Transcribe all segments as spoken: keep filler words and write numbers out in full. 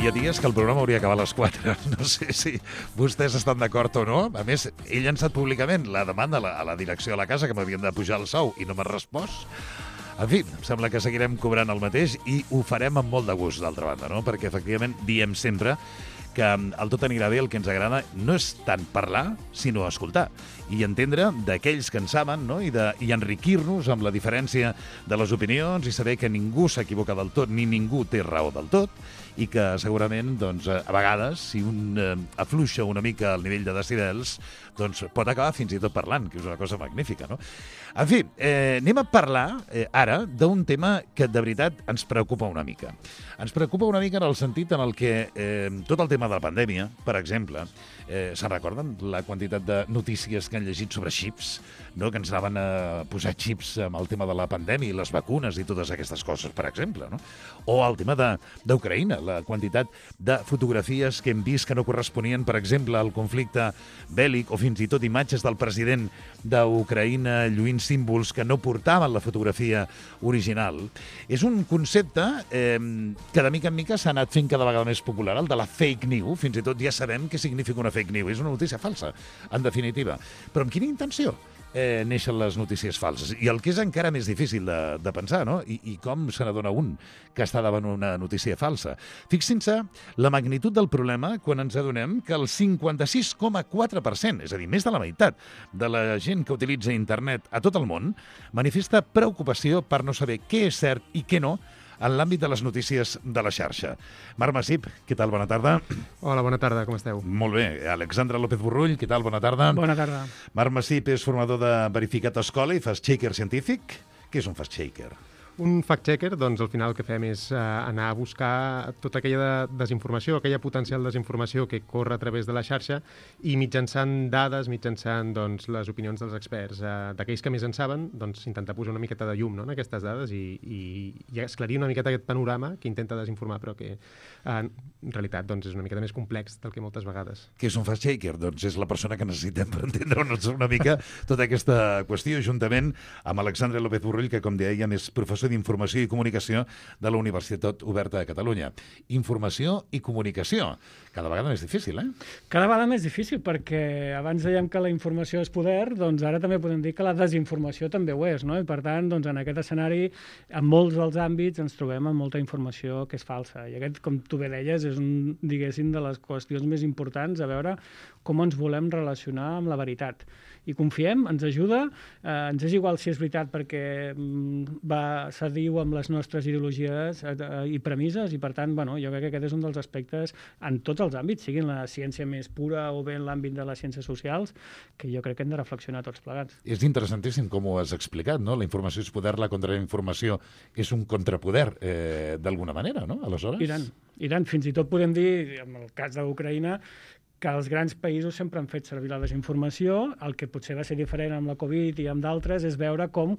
hi ha dies que el programa hauria d'acabar a les quatre. No sé si vostès estan d'acord o no. A més, ell ha llançat públicament la demanda a la, a la direcció de la casa que m'havien de pujar el sou i no m'ha respost. En fi, em sembla que seguirem cobrant el mateix i ho farem amb molt de gust, d'altra banda, no? Perquè, efectivament, diem sempre que el tot anirà bé, el que ens agrada no és tant parlar, sinó escoltar i entendre d'aquells que en saben, no? I, de, i enriquir-nos amb la diferència de les opinions i saber que ningú s'equivoca del tot ni ningú té raó del tot i que segurament, doncs, a vegades, si un eh, afluixa una mica el nivell de decibels, doncs pot acabar fins i tot parlant, que és una cosa magnífica, no? En fi, eh, anem a parlar eh, ara d'un tema que de veritat ens preocupa una mica. Ens preocupa una mica en el sentit en el que eh, tot el tema de la pandèmia, per exemple, eh, se'n recorden la quantitat de notícies que han llegit sobre xips, no? Que ens anaven a posar xips amb el tema de la pandèmia i les vacunes i totes aquestes coses, per exemple, no? O el tema d'Ucraïna, la quantitat de fotografies que hem vist que no corresponien, per exemple, al conflicte bèl·lic, o fins i tot imatges del president d'Ucraïna lluint símbols que no portaven la fotografia original. És un concepte eh, que de mica en mica s'ha anat fent cada vegada més popular, el de la fake news. Fins i tot ja sabem què significa una fake news. És una notícia falsa, en definitiva. Però amb quina intenció eh, neixen les notícies falses? I el que és encara més difícil de, de pensar, no? I, i com se n'adona un que està davant una notícia falsa. Fixin-se la magnitud del problema quan ens adonem que el cinquanta-sis coma quatre per cent, és a dir, més de la meitat de la gent que utilitza internet a tot el món, manifesta preocupació per no saber què és cert i què no en l'àmbit de les notícies de la xarxa. Marc Masip, què tal? Bona tarda. Hola, bona tarda, com esteu? Molt bé. Alexandra López Borrull, què tal? Bona tarda. Bona tarda. Marc Masip és formador de Verificat Escola i fact-checker científic. Què és un fact-checker? Un fact-checker, doncs, al final el que fem és uh, anar a buscar tota aquella de desinformació, aquella potencial desinformació que corre a través de la xarxa i mitjançant dades, mitjançant doncs, les opinions dels experts, uh, d'aquells que més en saben, doncs, intentar posar una miqueta de llum, no?, en aquestes dades i, i, i esclarir una miqueta aquest panorama que intenta desinformar, però que uh, en realitat doncs, és una miqueta més complex del que moltes vegades. Què és un fact-checker? Doncs és la persona que necessitem per entendre-nos una mica tota aquesta qüestió, juntament amb Alexandra López Borrull, que, com dèiem, és professor d'Informació i Comunicació de la Universitat Oberta de Catalunya. Informació i comunicació. Cada vegada més difícil, eh? Cada vegada més difícil, perquè abans dèiem que la informació és poder, doncs ara també podem dir que la desinformació també ho és, no? I per tant, doncs, en aquest escenari, en molts dels àmbits ens trobem amb molta informació que és falsa. I aquest, com tu bé deies, és un, diguéssim, de les qüestions més importants a veure com ens volem relacionar amb la veritat. I confiem, ens ajuda, eh, ens és igual si és veritat perquè mm, va, s'adiu amb les nostres ideologies eh, i premisses, i per tant, bueno, jo crec que aquest és un dels aspectes en tots els àmbits, siguin la ciència més pura o bé en l'àmbit de les ciències socials, que jo crec que hem de reflexionar tots plegats. És interessantíssim com ho has explicat, no? La informació és poder, la contrainformació és un contrapoder, eh, d'alguna manera, no? Aleshores? I tant, i tant, fins i tot podem dir, en el cas d'Ucraïna, que els grans països sempre han fet servir la desinformació. El que potser va ser diferent amb la Covid i amb d'altres és veure com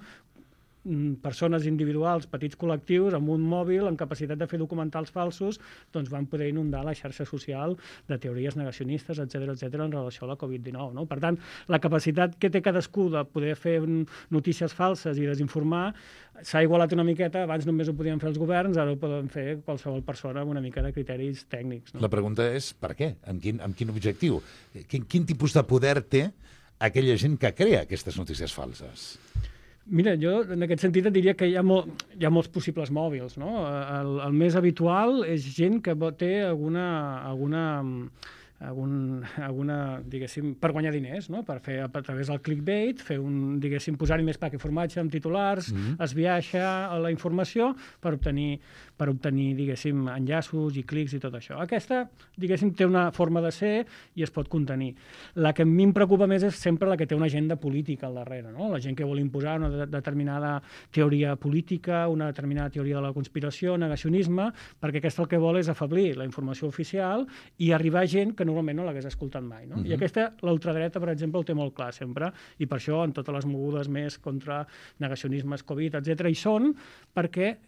persones individuals, petits col·lectius, amb un mòbil, amb capacitat de fer documentals falsos, doncs van poder inundar la xarxa social de teories negacionistes, etcètera, etcètera, en relació a la Covid dinou. No? Per tant, la capacitat que té cadascú de poder fer notícies falses i desinformar s'ha igualat una miqueta. Abans només ho podien fer els governs, ara ho poden fer qualsevol persona amb una mica de criteris tècnics. No? La pregunta és per què? Amb quin, amb quin objectiu? Quin, quin tipus de poder té aquella gent que crea aquestes notícies falses? Mira, jo en aquest sentit et diria que hi ha, molt, hi ha molts possibles mòbils, no? El, el més habitual és gent que té alguna, alguna, algun, alguna, diguéssim, per guanyar diners, no? Per fer a través del clickbait, fer un, diguéssim, posar-hi més pa que formatge amb titulars, mm-hmm. esbiaixar la informació per obtenir, per obtenir, diguéssim, enllaços i clics i tot això. Aquesta, diguéssim, té una forma de ser i es pot contenir. La que a mi em preocupa més és sempre la que té una agenda política al darrere, no? La gent que vol imposar una de determinada teoria política, una determinada teoria de la conspiració, negacionisme, perquè aquesta el que vol és afeblir la informació oficial i arribar a gent que normalment no l'hagués escoltat mai, no? Uh-huh. I aquesta, la ultradreta, per exemple, ho té molt clar sempre, i per això en totes les mogudes més contra negacionismes, Covid, etcètera, hi són, perquè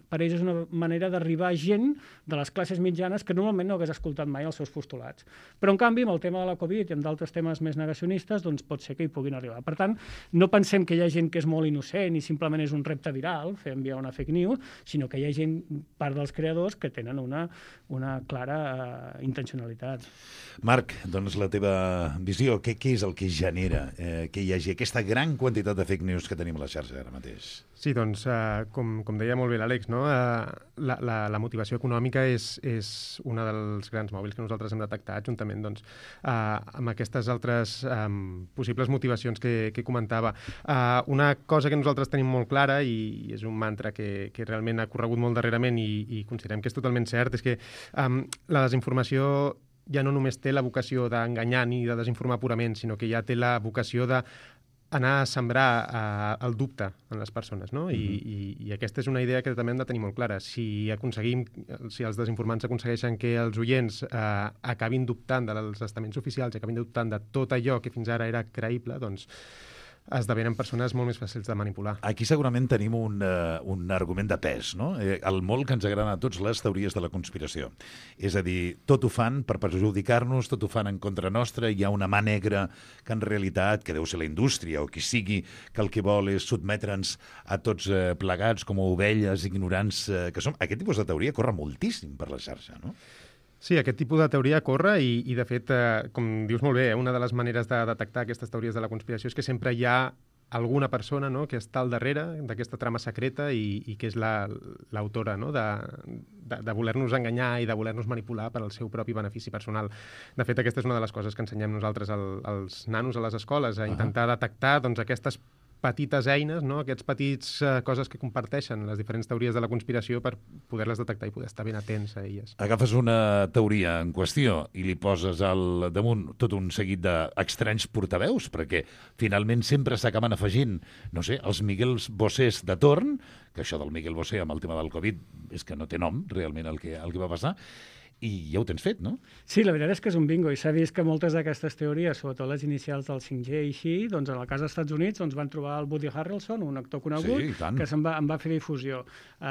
per ells és una manera d'arribar a gent de les classes mitjanes que normalment no hagués escoltat mai els seus postulats. Però, en canvi, amb el tema de la Covid i amb d'altres temes més negacionistes, doncs pot ser que hi puguin arribar. Per tant, no pensem que hi ha gent que és molt innocent i simplement és un repte viral, fer enviar una fake news, sinó que hi ha gent, part dels creadors, que tenen una, una clara eh, intencionalitat. Marc, doncs la teva visió, què, què és el que genera eh, que hi hagi aquesta gran quantitat de fake news que tenim a la xarxa ara mateix? Sí, doncs, eh, com, com deia molt bé l'Àlex, no? eh, la, la, la motivació econòmica és, és un dels grans mòbils que nosaltres hem detectat, juntament doncs, eh, amb aquestes altres eh, possibles motivacions que, que comentava. Eh, una cosa que nosaltres tenim molt clara, i, i és un mantra que, que realment ha corregut molt darrerament i, i considerem que és totalment cert, és que eh, la desinformació ja no només té la vocació d'enganyar ni de desinformar purament, sinó que ja té la vocació de anar a sembrar uh, el dubte en les persones, no? I, uh-huh. i, I aquesta és una idea que també hem de tenir molt clara. Si aconseguim, si els desinformants aconsegueixen que els oients uh, acabin dubtant dels estaments oficials, acabin dubtant de tot allò que fins ara era creïble, doncs esdevenen persones molt més fàcils de manipular. Aquí segurament tenim un, uh, un argument de pes, no? Eh, el molt que ens agraden a tots les teories de la conspiració. És a dir, tot ho fan per perjudicar-nos, tot ho fan en contra nostra, hi ha una mà negra que en realitat, que deu ser la indústria o qui sigui, que el que vol és sotmetre'ns a tots eh, plegats com a ovelles ignorants eh, que som. Aquest tipus de teoria corre moltíssim per la xarxa, no? Sí, aquest tipus de teoria corre i, i de fet, eh, com dius molt bé, eh, una de les maneres de detectar aquestes teories de la conspiració és que sempre hi ha alguna persona, no?, que està al darrere d'aquesta trama secreta i, i que és l'autora, no?, de, de, de voler-nos enganyar i de voler-nos manipular per al seu propi benefici personal. De fet, aquesta és una de les coses que ensenyem nosaltres al, als nanos a les escoles, a intentar uh-huh. detectar doncs, aquestes petites eines, no? Aquests petits uh, coses que comparteixen les diferents teories de la conspiració per poder-les detectar i poder estar ben atents a elles. Agafes una teoria en qüestió i li poses al damunt tot un seguit d'estranys portaveus, perquè finalment sempre s'acaben afegint, no sé, els Miguels Bosés de torn, que això del Miguel Bosé amb el tema del Covid és que no té nom realment el que, el que va passar, i ja ho tens fet, no? Sí, la veritat és que és un bingo, i s'ha vist que moltes d'aquestes teories, sobretot les inicials del cinc G i així, doncs en el cas dels Estats Units doncs van trobar el Woody Harrelson, un actor conegut, sí, que se'n va, en va fer difusió.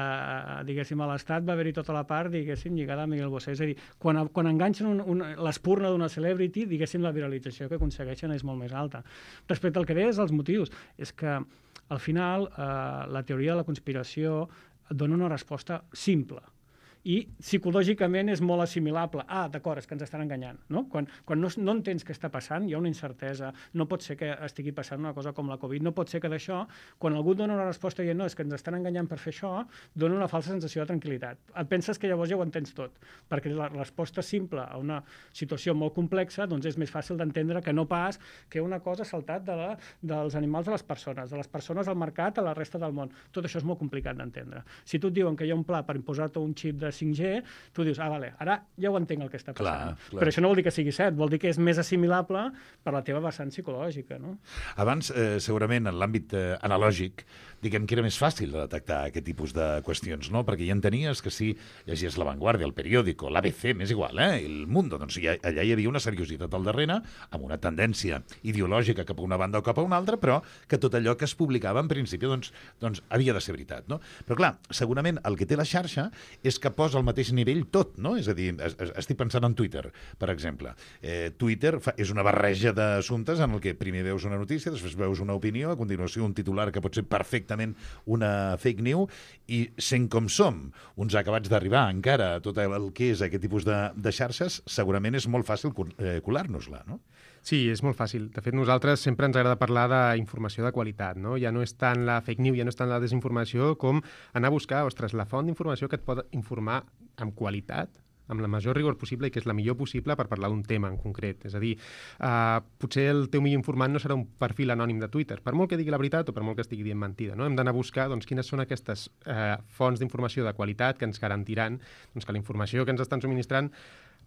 Uh, diguéssim, a l'Estat va haver-hi tota la part, diguéssim, lligada a Miguel Bosé. És a dir, quan, quan enganxen un, un, l'espurna d'una celebrity, diguéssim, la viralització que aconsegueixen és molt més alta. Respecte al que deies, els motius, és que al final uh, la teoria de la conspiració dona una resposta simple, i psicològicament és molt assimilable. Ah, d'acord, és que ens estan enganyant, no? Quan, quan no, no entens què està passant, hi ha una incertesa, no pot ser que estigui passant una cosa com la Covid, no pot ser que d'això, quan algú dona una resposta dient no, és que ens estan enganyant per fer això, dona una falsa sensació de tranquil·litat. Et penses que llavors ja ho entens tot, perquè la resposta simple a una situació molt complexa doncs és més fàcil d'entendre que no pas que una cosa ha saltat de la, dels animals a les persones, de les persones al mercat a la resta del món. Tot això és molt complicat d'entendre. Si tu et diuen que hi ha un pla per imposar-te un xip de cinc G, tu dius, ah, vale, ara ja ho entenc el que està passant. Clar, clar. Però això no vol dir que sigui cert, vol dir que és més assimilable per la teva vessant psicològica, no? Abans, eh, segurament, en l'àmbit eh, analògic, diguem que era més fàcil de detectar aquest tipus de qüestions, no? Perquè ja entenies que si llegies La Vanguardia, El Periódico, l'A B C, m'és igual, eh? El Mundo, doncs ja, allà hi havia una seriositat al darrere, amb una tendència ideològica cap a una banda o cap a una altra, però que tot allò que es publicava, en principi, doncs, doncs havia de ser veritat, no? Però clar, segurament el que té la xarxa és que posa al mateix nivell tot, no? És a dir, es, es, estic pensant en Twitter, per exemple. Eh, Twitter fa, és una barreja d'assumptes en el que primer veus una notícia, després veus una opinió, a continuació un titular que pot ser perfectament una fake news, i sent com som, uns acabats d'arribar encara a tot el que és aquest tipus de, de xarxes, segurament és molt fàcil eh, colar-nos-la, no? Sí, és molt fàcil. De fet, nosaltres sempre ens agrada parlar d'informació de qualitat, no? Ja no és tant la fake news, ja no és tant la desinformació, com anar a buscar, ostres, la font d'informació que et pot informar amb qualitat, amb la major rigor possible i que és la millor possible per parlar d'un tema en concret. És a dir, eh, potser el teu millor informant no serà un perfil anònim de Twitter, per molt que digui la veritat o per molt que estigui dient mentida, no? Hem d'anar a buscar doncs, quines són aquestes eh, fonts d'informació de qualitat que ens garantiran doncs, que la informació que ens estan subministrant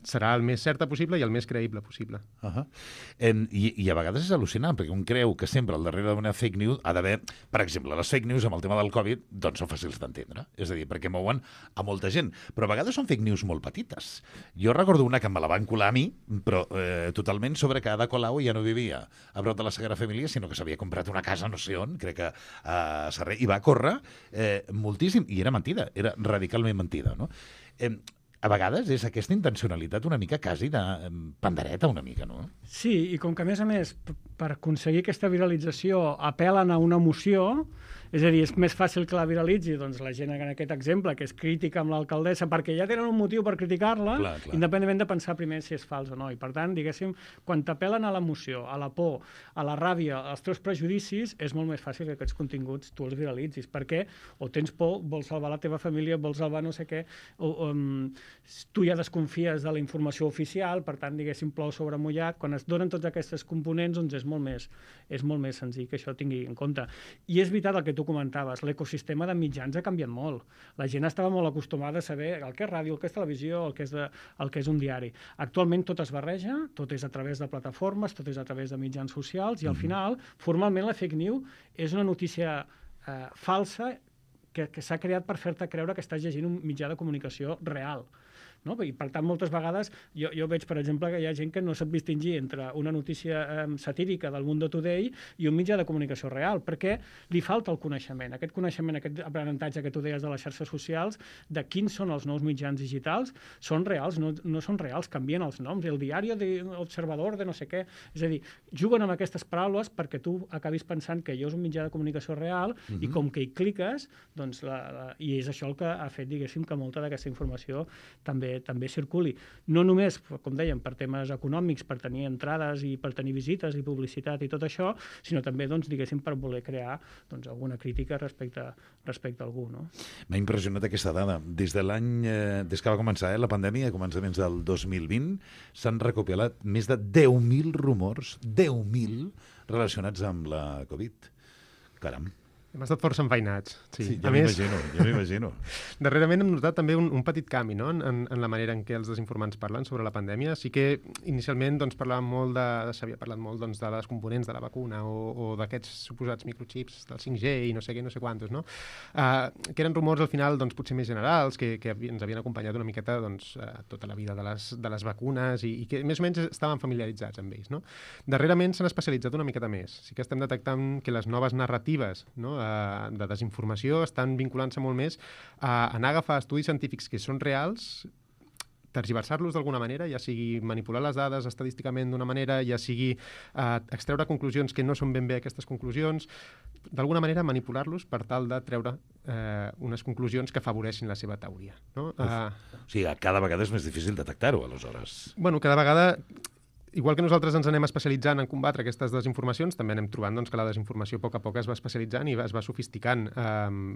serà el més certa possible i el més creïble possible. Uh -huh. en, i, I a vegades és al·lucinant, perquè un creu que sempre al darrere d'una fake news ha d'haver, per exemple, les fake news amb el tema del Covid, doncs són fàcils d'entendre. És a dir, perquè mouen a molta gent. Però a vegades són fake news molt petites. Jo recordo una que me la van colar a mi, però eh, totalment sobre que Ada Colau ja no vivia a prop de la Sagrada Família, sinó que s'havia comprat una casa no sé on, crec que a Sarrer, i va córrer eh, moltíssim, i era mentida, era radicalment mentida, no? Eh, a vegades és aquesta intencionalitat una mica quasi de pandereta, una mica, no? Sí, i com que, a més a més, per aconseguir aquesta viralització apel·len a una emoció, és a dir, és més fàcil que la viralitzi doncs, la gent en aquest exemple, que és crítica amb l'alcaldessa, perquè ja tenen un motiu per criticar-la, Clar, clar. independentment de pensar primer si és fals o no. I, per tant, diguéssim, quan t'apel·len a l'emoció, a la por, a la ràbia, als teus prejudicis, és molt més fàcil que aquests continguts tu els viralitzis, perquè o tens por, vols salvar la teva família, vols salvar no sé què, o, o um, tu ja desconfies de la informació oficial, per tant, diguéssim, plou sobre mullat. Quan es donen tots aquests components, doncs és molt més, és molt més senzill que això tingui en compte. I és veritat el que tu comentaves, l'ecosistema de mitjans ha canviat molt. La gent estava molt acostumada a saber el que és ràdio, el que és televisió, el que és, de, el que és un diari. Actualment tot es barreja, tot és a través de plataformes, tot és a través de mitjans socials, i al final, formalment, la fake news és una notícia eh, falsa que, que s'ha creat per fer-te creure que estàs llegint un mitjà de comunicació real. No? I, per tant, moltes vegades jo, jo veig, per exemple, que hi ha gent que no sap distingir entre una notícia eh, satírica del Mundo Today i un mitjà de comunicació real, perquè li falta el coneixement. Aquest coneixement, aquest aprenentatge que tu deies de les xarxes socials, de quins són els nous mitjans digitals, són reals, no, no són reals, canvien els noms. El diari de l'Observador de no sé què. És a dir, juguen amb aquestes paraules perquè tu acabis pensant que allò és un mitjà de comunicació real uh-huh. i com que hi cliques, doncs la, la, i és això el que ha fet, diguéssim, que molta d'aquesta informació també també circuli. No només, com dèiem, per temes econòmics, per tenir entrades i per tenir visites i publicitat i tot això, sinó també, doncs, diguéssim, per voler crear doncs, alguna crítica respecte, respecte a algú. No? M'ha impressionat aquesta dada. Des de l'any, eh, des que va començar eh, la pandèmia, a començaments del dos mil vint, s'han recopilat més de deu mil rumors, deu mil, relacionats amb la Covid. Caram. Hem estat força enfeinats. Sí, sí ja m'imagino, ja m'imagino. Darrerament hem notat també un, un petit canvi, no?, en, en la manera en què els desinformants parlen sobre la pandèmia. Sí que inicialment doncs, parlàvem molt de, s'havia parlat molt doncs, de les components de la vacuna o, o d'aquests suposats microchips del cinc G i no sé què, no sé quantos, no? Uh, que eren rumors al final doncs, potser més generals, que, que ens havien acompanyat una miqueta doncs, uh, tota la vida de les, de les vacunes i, i que més o menys estaven familiaritzats amb ells, no? Darrerament s'han especialitzat una miqueta més. Sí que estem detectant que les noves narratives, no?, de desinformació estan vinculant-se molt més a anar a agafar estudis científics que són reals, tergiversar-los d'alguna manera, ja sigui manipular les dades estadísticament d'una manera, ja sigui eh, extreure conclusions que no són ben bé aquestes conclusions, d'alguna manera manipular-los per tal de treure eh, unes conclusions que afavoreixin la seva teoria. No? Eh, o sigui, cada vegada és més difícil detectar-ho, aleshores. Bueno, cada vegada... Igual que nosaltres ens anem especialitzant en combatre aquestes desinformacions, també anem trobant doncs, que la desinformació a poc a poc es va especialitzant i es va sofisticant. Um,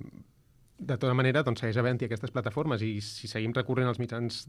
de tota manera, doncs, segueix havent-hi aquestes plataformes i si seguim recorrent als mitjans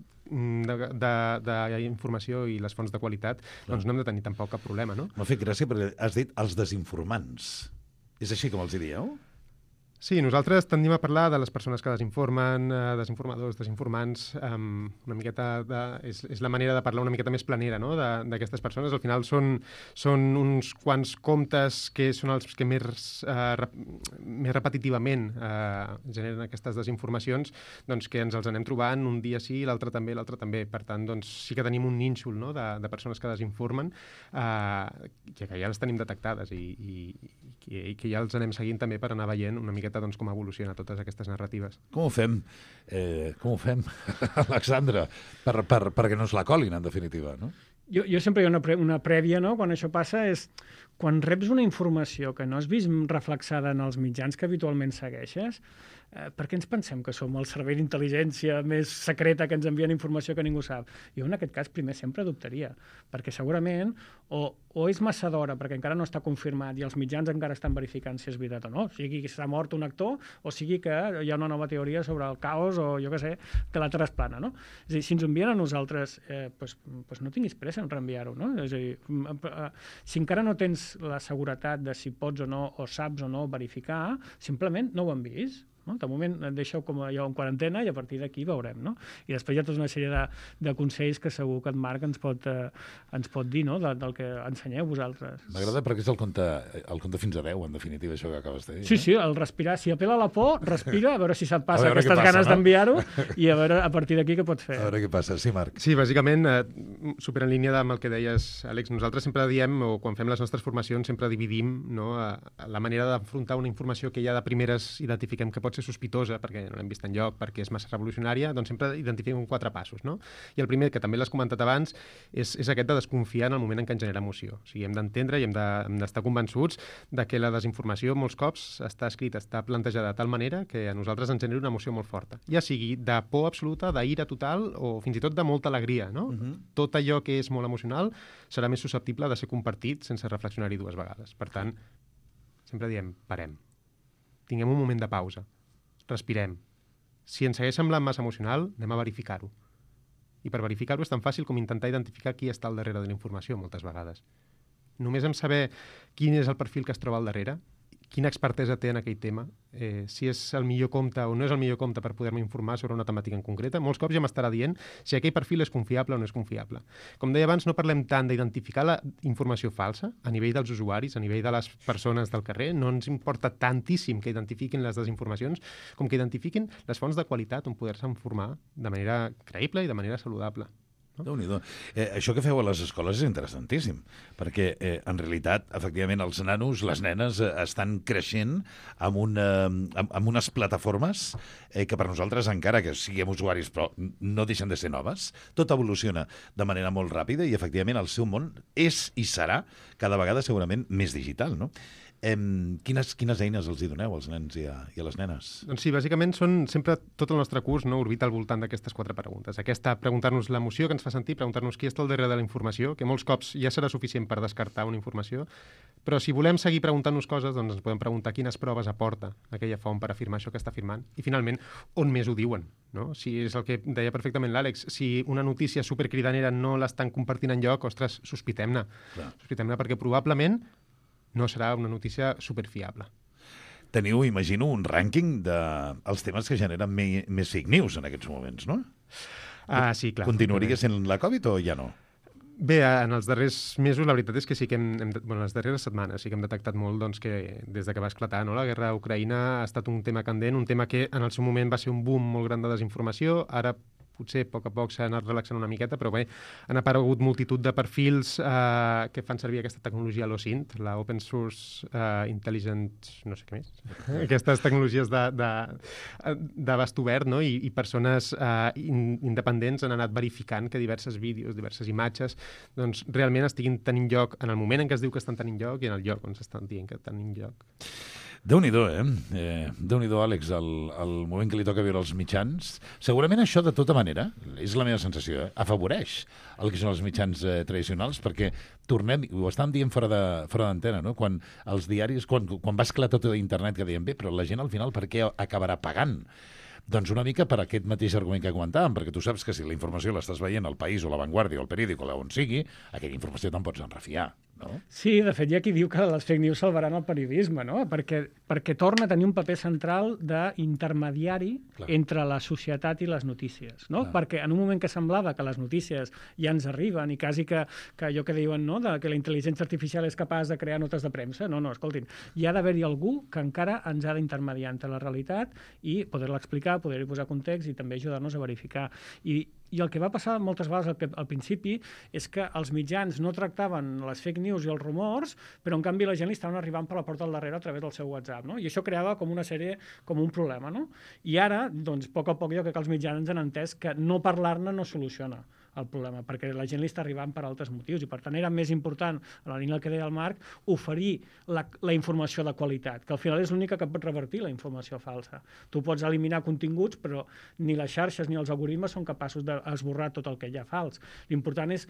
d'informació i les fonts de qualitat, doncs no hem de tenir tampoc cap problema, no? M'ha fet gràcia perquè has dit els desinformants. És així com els hi dieu? Sí, nosaltres tendim a parlar de les persones que desinformen, eh, desinformadors, desinformants, eh, una miqueta de, és, és la manera de parlar una miqueta més planera, no?, d'aquestes persones. Al final són, són uns quants comptes que són els que més, eh, rep, més repetitivament eh, generen aquestes desinformacions, doncs que ens els anem trobant un dia sí, l'altre també, l'altre també. Per tant, doncs sí que tenim un nínxol, no?, de, de persones que desinformen, eh, que ja les tenim detectades i, i, i, i que ja els anem seguint també per anar veient una mica doncs, com evoluciona totes aquestes narratives. Com ho fem, eh, com ho fem, Alexandra, per, per, perquè no es la colin, en definitiva, no? Jo, jo sempre hi ha una, pre una prèvia, no?, quan això passa, és quan reps una informació que no has vist reflexada en els mitjans que habitualment segueixes, eh, per què ens pensem que som el servei d'intel·ligència més secreta que ens envien informació que ningú sap? Jo en aquest cas primer sempre dubtaria, perquè segurament o, o és massa d'hora perquè encara no està confirmat i els mitjans encara estan verificant si és veritat o no, sigui que s'ha mort un actor o sigui que hi ha una nova teoria sobre el caos o jo què sé, que la Terra és plana, no? És a dir, si ens envien a nosaltres, eh, pues, pues no tinguis pressa en reenviar-ho, no? És a dir, si encara no tens la seguretat de si pots o no, o saps o no verificar, simplement no ho enviïs. no? De moment deixeu com allò en quarantena i a partir d'aquí veurem, no? I després hi ha tota una sèrie de, de consells que segur que en Marc ens pot, eh, ens pot dir, no? De, del que ensenyeu vosaltres. M'agrada perquè és el compte, el compte fins a deu, en definitiva, això que acabes de dir. Sí, no? sí, el respirar. Si apela la por, respira, a veure si se't passa veure què aquestes passa, ganes no? d'enviar-ho i a veure a partir d'aquí què pots fer. A veure què passa. Sí, Marc. Sí, bàsicament, eh, super en línia amb el que deies, Àlex, nosaltres sempre diem, o quan fem les nostres formacions, sempre dividim, no, a, a la manera d'afrontar una informació que ja de primeres identifiquem que pot ser sospitosa, perquè no l'hem vist enlloc, perquè és massa revolucionària, doncs sempre identifiquem quatre passos, no? I el primer, que també l'has comentat abans, és, és aquest de desconfiar en el moment en què ens genera emoció. O sigui, hem d'entendre i hem d'estar de, convençuts de que la desinformació molts cops està escrita, està plantejada de tal manera que a nosaltres ens genera una emoció molt forta. Ja sigui de por absoluta, d'ira total o fins i tot de molta alegria, no? Uh-huh. Tot allò que és molt emocional serà més susceptible de ser compartit sense reflexionar-hi dues vegades. Per tant, sempre diem, parem. Tinguem un moment de pausa. Respirem. Si ens segueix semblant massa emocional, anem a verificar-ho. I per verificar-ho és tan fàcil com intentar identificar qui està al darrere de la informació, moltes vegades. Només en saber quin és el perfil que es troba al darrere, quina expertesa té en aquell tema, eh, si és el millor compte o no és el millor compte per poder-me informar sobre una temàtica en concreta. Molts cops ja m'estarà dient si aquell perfil és confiable o no és confiable. Com deia abans, no parlem tant d'identificar la informació falsa a nivell dels usuaris, a nivell de les persones del carrer. No ens importa tantíssim que identifiquin les desinformacions com que identifiquin les fonts de qualitat on poder-se informar de manera creïble i de manera saludable. No? Déu-n'hi-do. Eh, això que feu a les escoles és interessantíssim, perquè eh, en realitat, efectivament, els nanos, les nenes, eh, estan creixent amb, una, amb, amb unes plataformes eh, que per nosaltres, encara que siguem usuaris, però no deixen de ser noves, tot evoluciona de manera molt ràpida i, efectivament, el seu món és i serà cada vegada segurament més digital, no? Eh, quines, quines eines els hi doneu als nens i a, i a les nenes? Doncs sí, bàsicament són sempre tot el nostre curs, no, orbita al voltant d'aquestes quatre preguntes. Aquesta, preguntar-nos l'emoció que ens fa sentir, preguntar-nos qui està al darrere de la informació, que molts cops ja serà suficient per descartar una informació, però si volem seguir preguntant-nos coses, doncs ens podem preguntar quines proves aporta aquella font per afirmar això que està afirmant i, finalment, on més ho diuen, no? Si és el que deia perfectament l'Àlex, si una notícia supercridanera no l'estan compartint enlloc, ostres, sospitem-ne. Sospitem-ne perquè probablement no serà una notícia superfiable. Teniu, imagino, un rànquing dels temes que generen me, més fake news en aquests moments, no? Ah, sí, clar. Continuaria sent la Covid o ja no? Bé, en els darrers mesos la veritat és que sí que hem, hem bueno, les darreres setmanes sí que hem detectat molt doncs, que des de que va esclatar, no, la guerra a Ucraïna ha estat un tema candent, un tema que en el seu moment va ser un boom molt gran de desinformació, ara potser a poc a poc s'ha anat relaxant una miqueta, però bé, han aparegut multitud de perfils eh, que fan servir aquesta tecnologia l'O S I N T, la Open Source uh, Intelligent, no sé què més, aquestes tecnologies d'abast obert, no? I, i persones uh, in, independents han anat verificant que diverses vídeos, diverses imatges, doncs realment estiguin tenint lloc en el moment en què es diu que estan tenint lloc i en el lloc on s'estan dient que tenint lloc. Déu-n'hi-do, eh? eh Déu-n'hi-do, Àlex, el, el moment que li toca viure als mitjans. Segurament això, de tota manera, és la meva sensació, eh? afavoreix el que són els mitjans eh, tradicionals, perquè tornem, ho estàvem dient fora de fora d'antena, no? Quan els diaris, quan, quan va esclatar tot internet, que deien, bé, però la gent al final per què acabarà pagant? Doncs una mica per aquest mateix argument que comentàvem, perquè tu saps que si la informació l'estàs veient al País o la Vanguardia o el Periódico o on sigui, aquella informació te'n pots enrefiar, no? Sí, de fet, hi ha qui diu que les fake news salvaran el periodisme, no? Perquè, perquè torna a tenir un paper central d'intermediari entre la societat i les notícies, no? Clar. Perquè en un moment que semblava que les notícies ja ens arriben i quasi que, que allò que diuen, no?, de que la intel·ligència artificial és capaç de crear notes de premsa, no, no, escoltin, hi ha d'haver-hi algú que encara ens ha d'intermediar entre la realitat i poder-la explicar, poder-hi posar context i també ajudar-nos a verificar. I, i el que va passar moltes vegades al, al principi és que els mitjans no tractaven les fake news i els rumors, però en canvi la gent li estaven arribant per la porta del darrere a través del seu WhatsApp, no? I això creava com una sèrie, com un problema, no? I ara, doncs, a poc a poc jo crec que els mitjans han entès que no parlar-ne no soluciona el problema, perquè la gent li està arribant per altres motius i per tant era més important, a la línia que deia el Marc, oferir la, la informació de qualitat, que al final és l'única que pot revertir la informació falsa. Tu pots eliminar continguts, però ni les xarxes ni els algoritmes són capaços d'esborrar tot el que hi ha fals. L'important és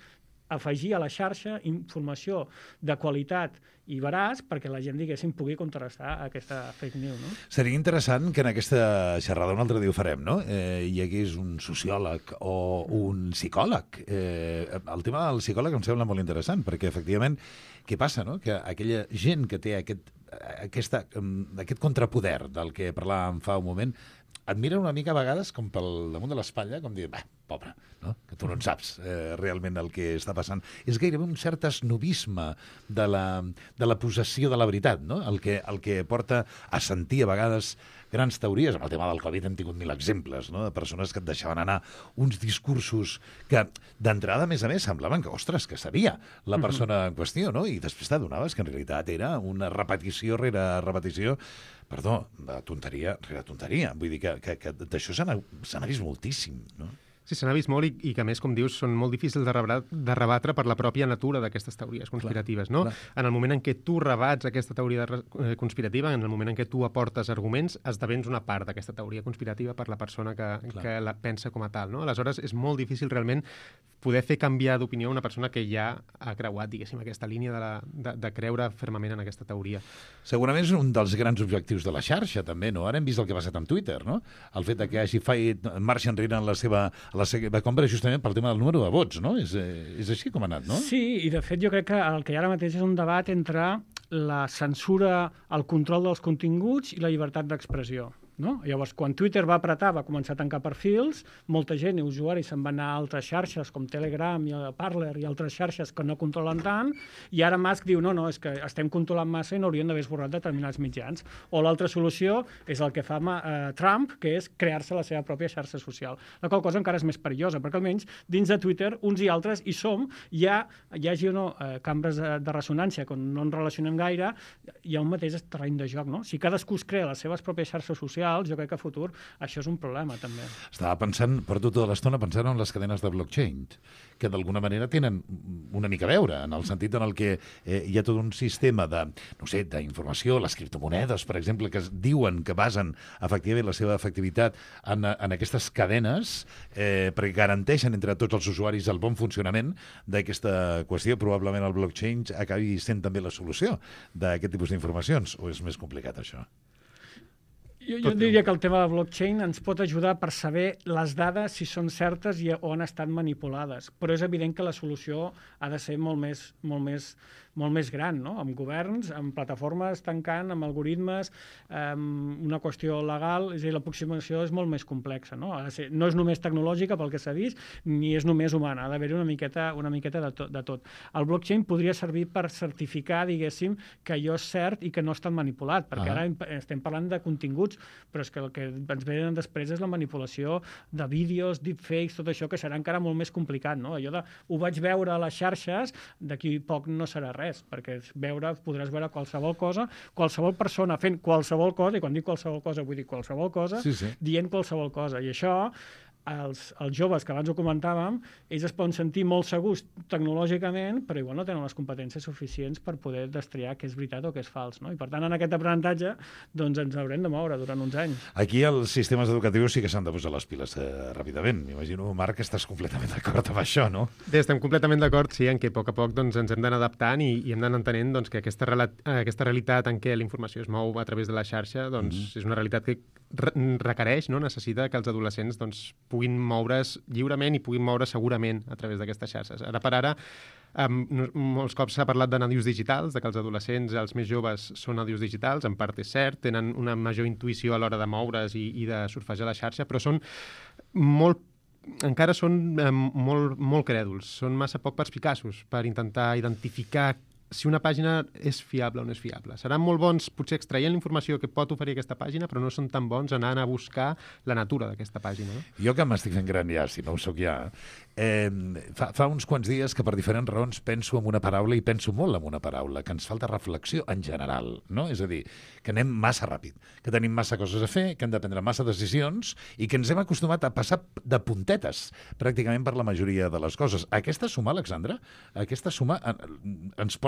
afegir a la xarxa informació de qualitat i veraç perquè la gent, diguéssim, pugui contrastar aquesta fake news, no? Seria interessant que en aquesta xerrada, un altre dia ho farem, no? Eh, hi hagués un sociòleg o un psicòleg. Eh, el tema del psicòleg em sembla molt interessant, perquè, efectivament, què passa, no? Que aquella gent que té aquest, aquesta, aquest contrapoder del que parlàvem fa un moment, et miren una mica a vegades com pel damunt de l'espatlla, com dir, va, pobre, no? Que tu no en saps eh, realment el que està passant. És gairebé un cert esnovisme de la, de la possessió de la veritat, no? El que, el que porta a sentir a vegades grans teories. Amb el tema del Covid hem tingut mil exemples, no? De persones que et deixaven anar uns discursos que, d'entrada, a més a més, semblaven que, ostres, que sabia la persona en qüestió, no? I després t'adonaves que en realitat era una repetició rere repetició. Perdó, tonteria rere tonteria. Vull dir que, que, que d'això se n'ha vist moltíssim, no? Sí, se n'ha vist molt i, i que, a més, com dius, són molt difícils de, rebatre, de rebatre per la pròpia natura d'aquestes teories conspiratives, no? Clar. En el moment en què tu rebats aquesta teoria de, eh, conspirativa, en el moment en què tu aportes arguments, esdevens una part d'aquesta teoria conspirativa per la persona que, que la pensa com a tal, no? Aleshores, és molt difícil realment poder fer canviar d'opinió una persona que ja ha creuat, diguéssim, aquesta línia de, la, de, de creure fermament en aquesta teoria. Segurament és un dels grans objectius de la xarxa, també, no? Ara hem vist el que ha passat amb Twitter, no? El fet de que hagi fet marxa enrere en la seva la seva compra justament pel tema del número de vots, no? És, és així com ha anat, no? Sí, i de fet jo crec que el que hi ha ara mateix és un debat entre la censura, el control dels continguts i la llibertat d'expressió. No? Llavors, quan Twitter va apretar, va començar a tancar perfils, molta gent i usuaris se'n van anar a altres xarxes com Telegram i Parler i altres xarxes que no controlen tant, i ara Musk diu, no, no, és que estem controlant massa i no hauríem d'haver esborrat determinats mitjans. O l'altra solució és el que fa eh, Trump, que és crear-se la seva pròpia xarxa social. La qual cosa encara és més perillosa, perquè almenys dins de Twitter, uns i altres hi som, ja hi hagi o no eh, cambres de, de ressonància, quan no ens relacionem gaire, hi ha un mateix terreny de joc, no? Si cadascú es crea les seves pròpies xarxes socials, jo crec que a futur això és un problema, també. Estava pensant, porto tota l'estona pensant en les cadenes de blockchain, que d'alguna manera tenen una mica a veure, en el sentit en el que eh, hi ha tot un sistema de, no sé, d'informació, les criptomonedes, per exemple, que es diuen que basen efectivament la seva efectivitat en, en aquestes cadenes, eh, perquè garanteixen entre tots els usuaris el bon funcionament d'aquesta qüestió. Probablement el blockchain acabi sent també la solució d'aquest tipus d'informacions, o és més complicat això? Jo, jo diria que el tema de blockchain ens pot ajudar per saber les dades si són certes i o han estat manipulades, però és evident que la solució ha de ser molt més, molt més, molt més gran, no? Amb governs, amb plataformes tancant, amb algoritmes, amb una qüestió legal, és a dir, l'aproximació és molt més complexa, no? Ha de ser, no és només tecnològica, pel que s'ha vist, ni és només humana, ha d'haver-hi una miqueta, una miqueta de, to, de tot. El blockchain podria servir per certificar, diguéssim, que allò és cert i que no ha estat manipulat, perquè ah. ara estem parlant de continguts, però és que el que ens venen després és la manipulació de vídeos, deepfakes, tot això, que serà encara molt més complicat, no? Allò de, ho vaig veure a les xarxes, d'aquí poc no serà res, perquè veure, podràs veure qualsevol cosa, qualsevol persona fent qualsevol cosa, i quan dic qualsevol cosa vull dir qualsevol cosa, sí, sí. dient qualsevol cosa, i això els, els joves, que abans ho comentàvem, ells es poden sentir molt segurs tecnològicament, però igual no tenen les competències suficients per poder destriar què és veritat o què és fals, no? I per tant, en aquest aprenentatge, doncs ens haurem de moure durant uns anys. Aquí els sistemes educatius sí que s'han de posar les piles eh, ràpidament. M'imagino, Marc, que estàs completament d'acord amb això, no? Bé, estem completament d'acord, sí, en què a poc a poc doncs, ens hem d'anar adaptant i, i hem d'anar entenent doncs, que aquesta, aquesta realitat en què la informació es mou a través de la xarxa doncs, mm-hmm. és una realitat que requereix, no? Necessita que els adolescents doncs, puguin moure's lliurement i puguin moure segurament a través d'aquestes xarxes. Ara per ara, um, molts cops s'ha parlat de nadius digitals, de que els adolescents, els més joves, són nadius digitals, en part és cert, tenen una major intuïció a l'hora de moure's i, i de surfejar la xarxa, però són molt encara són eh, molt, molt crèduls, són massa poc perspicaços per intentar identificar si una pàgina és fiable o no és fiable. Seran molt bons, potser extraient la informació que pot oferir aquesta pàgina, però no són tan bons anant a buscar la natura d'aquesta pàgina. No? Jo que m'estic fent gran ja, si no ho soc ja, eh, fa, fa uns quants dies que per diferents raons penso en una paraula i penso molt en una paraula, que ens falta reflexió en general, no? És a dir, que anem massa ràpid, que tenim massa coses a fer, que hem de prendre massa decisions i que ens hem acostumat a passar de puntetes pràcticament per la majoria de les coses. Aquesta suma, Alexandra, aquesta suma ens porta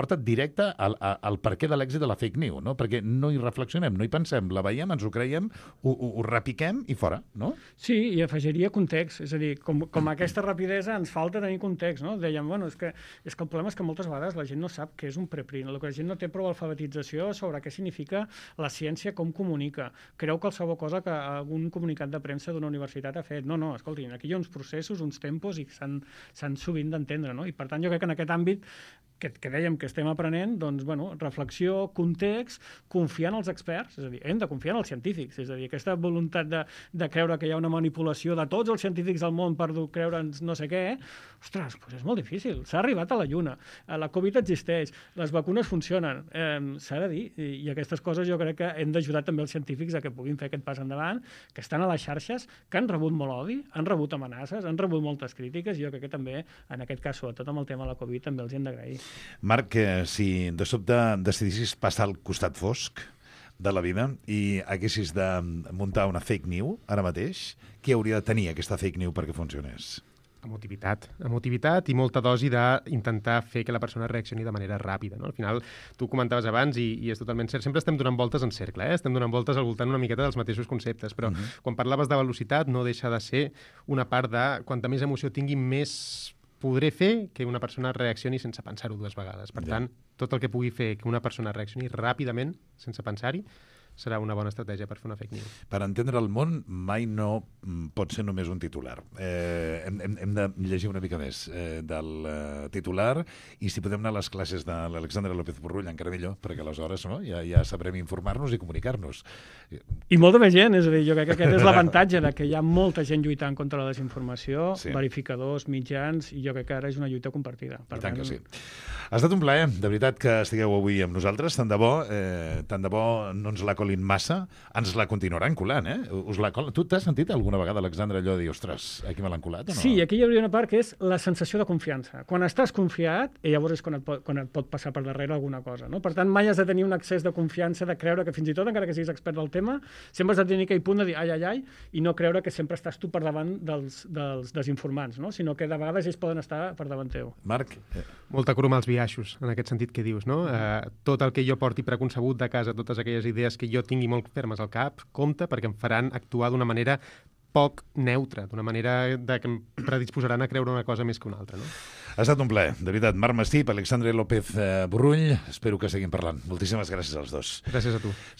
porta directe al, al per què de l'èxit de la fake news, no? Perquè no hi reflexionem, no hi pensem, la veiem, ens ho creiem, ho, ho, ho repiquem i fora, no? Sí, i afegiria context, és a dir, com, com aquesta rapidesa ens falta tenir context, no? Dèiem, bueno, és que, és que el problema és que moltes vegades la gent no sap què és un preprint, la gent no té prou alfabetització sobre què significa la ciència, com comunica, creu qualsevol cosa que algun comunicat de premsa d'una universitat ha fet. No, no, escoltin, aquí hi ha uns processos, uns tempos i s'han sovint d'entendre, no? I per tant jo crec que en aquest àmbit que, que dèiem que estem aprenent, doncs, bueno, reflexió, context, confiar en els experts, és a dir, hem de confiar en els científics, és a dir, aquesta voluntat de, de creure que hi ha una manipulació de tots els científics del món per creure'ns no sé què, ostres, doncs és molt difícil. S'ha arribat a la Lluna, la Covid existeix, les vacunes funcionen, eh, s'ha de dir, i, i aquestes coses jo crec que hem d'ajudar també els científics a que puguin fer aquest pas endavant, que estan a les xarxes, que han rebut molt odi, han rebut amenaces, han rebut moltes crítiques, i jo crec que també, en aquest cas, sobretot amb el tema de la Covid, també els hem d'agrair. Marc, si de sobte decidissis passar al costat fosc de la vida i haguessis de muntar una fake news ara mateix, què hauria de tenir aquesta fake news perquè funcionés? Emotivitat. Emotivitat i molta dosi d'intentar fer que la persona reaccioni de manera ràpida, no? Al final, tu comentaves abans, i, i és totalment cert, sempre estem donant voltes en cercle, eh? Estem donant voltes al voltant una miqueta dels mateixos conceptes, però uh-huh. quan parlaves de velocitat no deixa de ser una part de quanta més emoció tingui, més podré fer que una persona reaccioni sense pensar-ho dues vegades. Per ja. tant, tot el que pugui fer que una persona reaccioni ràpidament, sense pensar-hi, serà una bona estratègia per fer una fake news. Per entendre el món mai no pot ser només un titular. Eh, hem, hem, hem de llegir una mica més eh, del eh, titular, i si podem anar a les classes de l'Alexandre López Burrull encara millor, perquè aleshores no, ja, ja sabrem informar-nos i comunicar-nos. I molta més gent, és a dir, jo crec que aquest és l'avantatge de que hi ha molta gent lluitant contra la desinformació, sí. verificadors, mitjans, i jo crec que ara és una lluita compartida. Per I tant tant... que sí. Ha estat un plaer, de veritat, que estigueu avui amb nosaltres. Tant de bo, eh, tant de bo no ens la colin massa, ens la continuaran colant, eh? Us la col... Tu t'has sentit alguna vegada, Alexandre, allò de dir, ostres, aquí me l'han colat o no? Sí, aquí hi hauria una part que és la sensació de confiança. Quan estàs confiat, i llavors és quan et pot, quan et pot passar per darrere alguna cosa, no? Per tant, mai has de tenir un excés de confiança, de creure que fins i tot, encara que siguis expert del tema, sempre has de tenir aquell punt de dir ai, ai, ai, i no creure que sempre estàs tu per davant dels, dels desinformants, no? Sinó que de vegades ells poden estar per davant teu. Marc? Eh... Molta cura amb els biaixos, en aquest sentit que dius, no? Eh, tot el que jo porti preconcebut de casa, totes aquelles idees que jo tingui molt fermes al cap, compte, perquè em faran actuar d'una manera poc neutra, d'una manera de que em predisposaran a creure una cosa més que una altra, no? Ha estat un plaer, de veritat. Marc Mastip, Alexandre López Burrull, espero que seguim parlant. Moltíssimes gràcies als dos. Gràcies a tu.